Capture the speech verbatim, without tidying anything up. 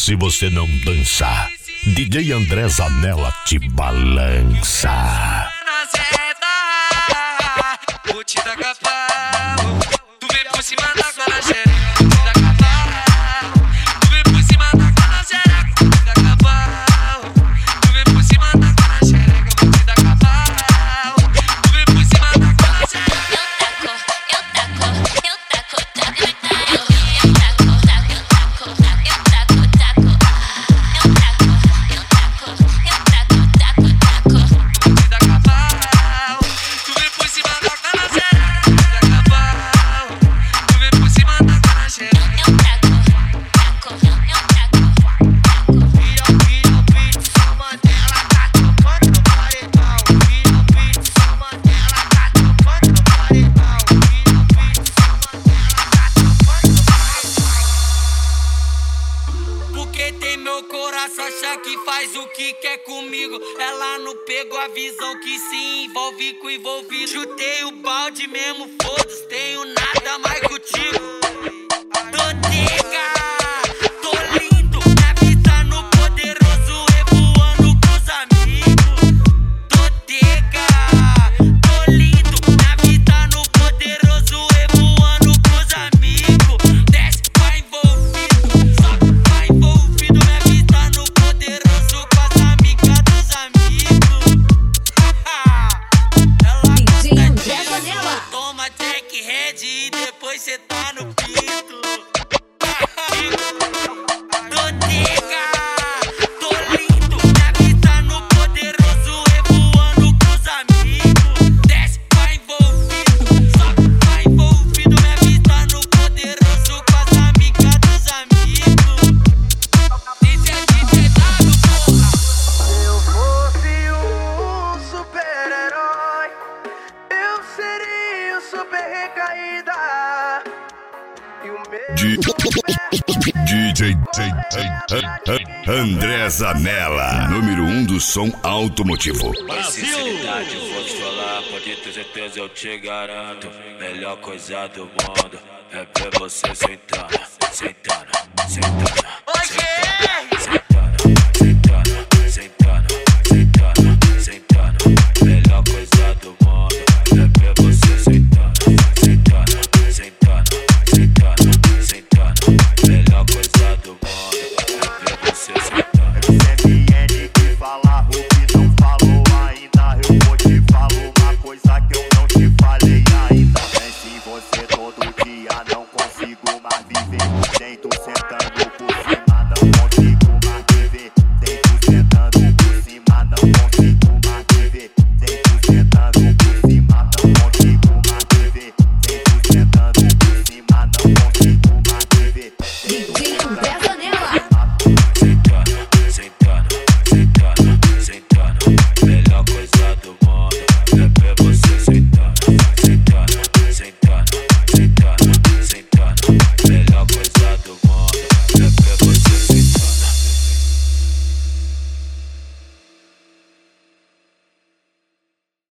Se você não dança, D J André Zanella te balança. Vou te dar capão. Tu vem por cima da cola xereca, vou te dar capão. Tu vem por cima da cola xereca, vou te dar capão. Tu vem por cima da cola xereca, vou te dar capão. Tu vem por cima da cola xereca. Eu taco, eu taco, eu taco, taco, eu taco, eu taco, taco, eu taco, taco, eu taco, eu taco, eu taco, taco, taco. Vou te dar capão. Tu vem por cima da cola xereca, vou te dar capão. Tu vem por cima da cola xereca. Eu taco, taco, eu taco, taco. E ao beat, ao beat, só Mandela tá tocando no paredão. E ao beat, só Mandela tá tocando no paredão. E ao beat, só Mandela tá tocando no paredão. Porque tem meu coração, acha que faz o que quer comigo. Ela não pegou a visão que se envolve com envolvido. Chutei o balde mesmo, foda-se, tenho nada mais contigo. Dodega, tô lindo, minha vida no poderoso, revoando com os amigos. Dodega, tô lindo, minha vida no poderoso, revoando com os amigos. Desce, vai envolvido, sobe, vai envolvido, minha vida no poderoso, com as amigas dos amigos. Ela D J gosta André disso, Zanella. toma Jack Red e depois cê tá no pito. Dodega, tô lindo, minha vida no poderoso, revoando com os amigos. Desce, vai envolvido, sobe, vai envolvido, minha vida no poderoso, com as amigas dos amigos. D J, D J, dado, porra. Se eu fosse um super-herói, eu seria o super recaída. E o meu D J André Zanella, número um do som automotivo. Mas sinceridade, eu vou te falar, pode ter certeza, eu te garanto. Melhor coisa do mundo é ver você sentando, sentando, sentando, sentando.